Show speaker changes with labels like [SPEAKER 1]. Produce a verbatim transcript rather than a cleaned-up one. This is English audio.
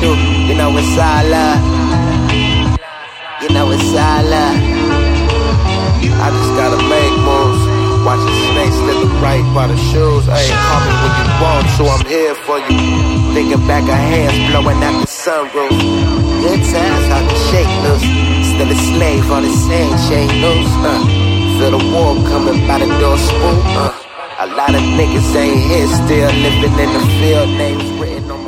[SPEAKER 1] through. You know it's all love. You know it's all love. I just gotta make moves. Watching snakes slither right by the shoes. Ayy, call me when you want, so I'm here for you. Thinking back of hands blowing out the sunroof. Good times, I can shake loose. Still a slave on the same chain loose. Uh, feel the war coming by the door spoon. Uh, a lot of niggas ain't here, still living in the field. Names written on